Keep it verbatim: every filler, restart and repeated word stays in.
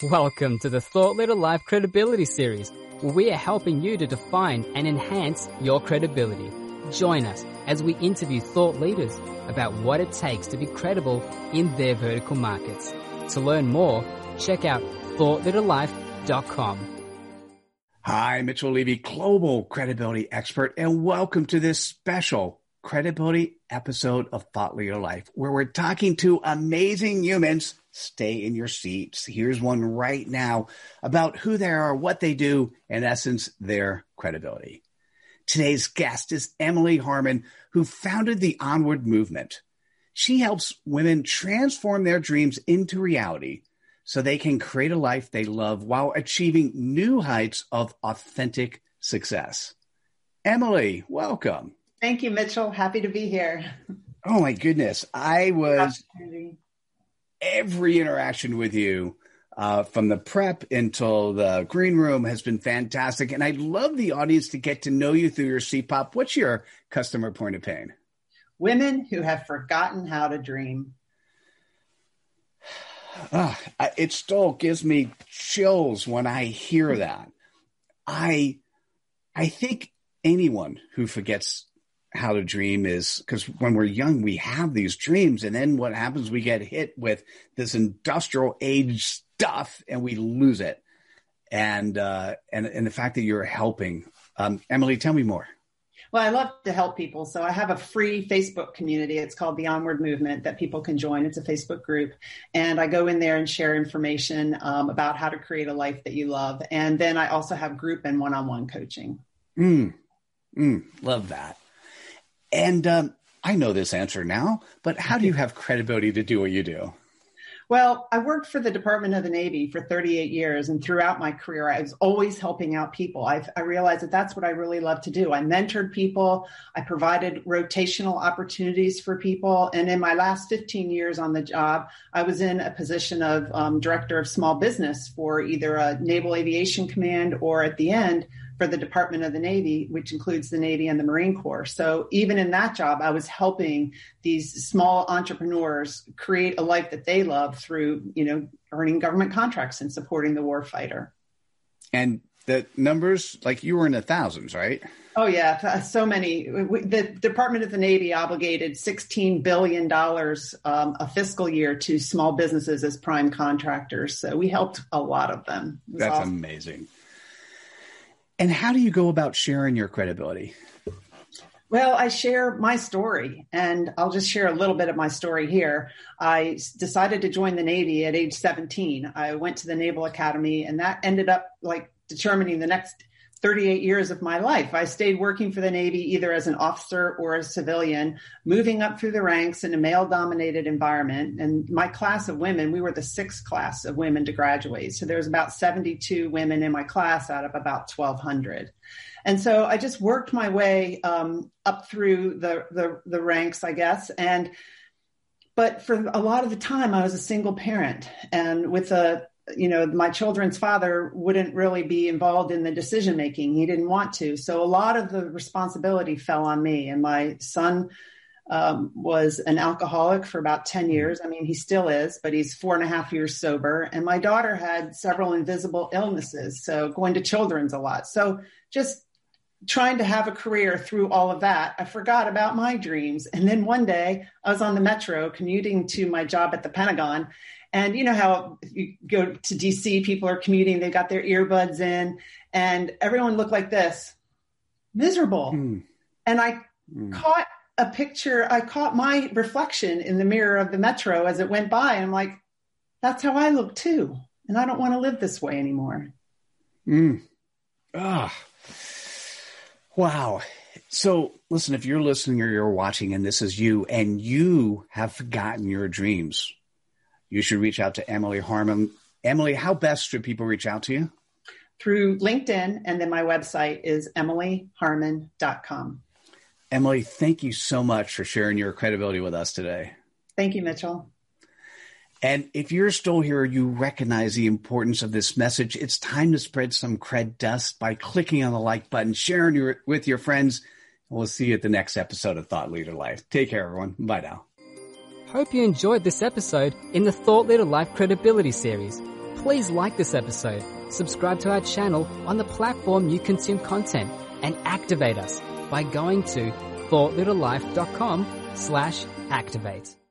Welcome to the Thought Leader Life Credibility Series, where we are helping you to define and enhance your credibility. Join us as we interview thought leaders about what it takes to be credible in their vertical markets. To learn more, check out thought leader life dot com. Hi, Mitchell Levy, global credibility expert, and welcome to this special credibility episode of Thought Leader Life, where we're talking to amazing humans. Stay in your seats. Here's one right now about who they are, what they do, in essence, their credibility. Today's guest is Emily Harmon, who founded the Onward Movement. She helps women transform their dreams into reality so they can create a life they love while achieving new heights of authentic success. Emily, welcome. Thank you, Mitchell. Happy to be here. Oh, my goodness. I was... Every interaction with you, uh, from the prep until the green room, has been fantastic. And I'd love the audience to get to know you through your C POP. What's your customer point of pain? Women who have forgotten how to dream. Uh, it still gives me chills when I hear that. I, I think anyone who forgets how to dream is, because when we're young, we have these dreams. And then what happens, we get hit with this industrial age stuff and we lose it. And, uh, and, and the fact that you're helping, um, Emily, tell me more. Well, I love to help people. So I have a free Facebook community. It's called the Onward Movement that people can join. It's a Facebook group. And I go in there and share information um, about how to create a life that you love. And then I also have group and one-on-one coaching. Mm, mm, love that. And um, I know this answer now, but how do you have credibility to do what you do? Well, I worked for the Department of the Navy for thirty-eight years. And throughout my career, I was always helping out people. I, I realized that that's what I really love to do. I mentored people. I provided rotational opportunities for people. And in my last fifteen years on the job, I was in a position of um, director of small business for either a Naval Aviation Command or at the end, for the Department of the Navy, which includes the Navy and the Marine Corps. So even in that job, I was helping these small entrepreneurs create a life that they love through, you know, earning government contracts and supporting the warfighter. And the numbers, like you were in the thousands, right? Oh, yeah. So many. The Department of the Navy obligated sixteen billion dollars um, a fiscal year to small businesses as prime contractors. So we helped a lot of them. That's awesome. Amazing. And how do you go about sharing your credibility? Well, I share my story, and I'll just share a little bit of my story here. I decided to join the Navy at age seventeen. I went to the Naval Academy, and that ended up like determining the next thirty-eight years of my life. I stayed working for the Navy either as an officer or a civilian, moving up through the ranks in a male-dominated environment. And my class of women, we were the sixth class of women to graduate. So there was about seventy-two women in my class out of about twelve hundred. And so I just worked my way um, up through the, the, the ranks, I guess. And but for a lot of the time, I was a single parent, and with a you know, my children's father wouldn't really be involved in the decision making. He didn't want to. So a lot of the responsibility fell on me. And my son um, was an alcoholic for about ten years. I mean, he still is, but he's four and a half years sober. And my daughter had several invisible illnesses. So going to children's a lot. So just trying to have a career through all of that, I forgot about my dreams. And then one day I was on the metro commuting to my job at the Pentagon. And you know how you go to D C, people are commuting, they got their earbuds in, and everyone looked like this, miserable. Mm. And I mm. caught a picture, I caught my reflection in the mirror of the metro as it went by. And I'm like, that's how I look too. And I don't want to live this way anymore. Mm. Ah, wow. So listen, if you're listening or you're watching and this is you and you have forgotten your dreams, you should reach out to Emily Harmon. Emily, how best should people reach out to you? Through LinkedIn, and then my website is emily harmon dot com. Emily, thank you so much for sharing your credibility with us today. Thank you, Mitchell. And if you're still here, you recognize the importance of this message. It's time to spread some cred dust by clicking on the like button, sharing it with your friends. We'll see you at the next episode of Thought Leader Life. Take care, everyone. Bye now. Hope you enjoyed this episode in the Thought Leader Life Credibility Series. Please like this episode, subscribe to our channel on the platform you consume content, and activate us by going to thought leader life dot com slash activate.